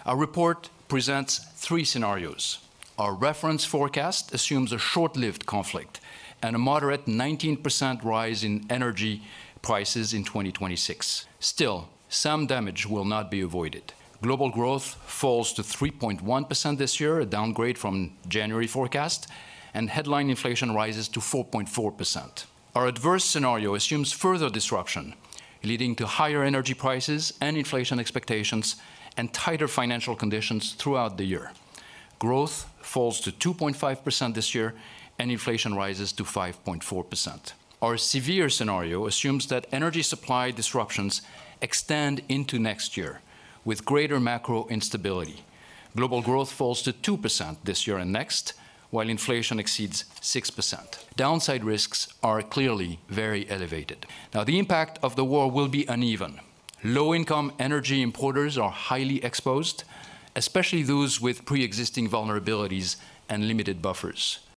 Our report presents three scenarios. Our reference forecast assumes a short-lived conflict and a moderate 19% rise in energy prices in 2026. Still, some damage will not be avoided. Global growth falls to 3.1% this year, a downgrade from January forecast, and headline inflation rises to 4.4%. Our adverse scenario assumes further disruption, leading to higher energy prices and inflation expectations and tighter financial conditions throughout the year. Growth falls to 2.5% this year, and inflation rises to 5.4%. Our severe scenario assumes that energy supply disruptions extend into next year, with greater macro instability. Global growth falls to 2% this year and next, while inflation exceeds 6%. Downside risks are clearly very elevated. Now, the impact of the war will be uneven. Low-income energy importers are highly exposed, especially those with pre-existing vulnerabilities and limited buffers.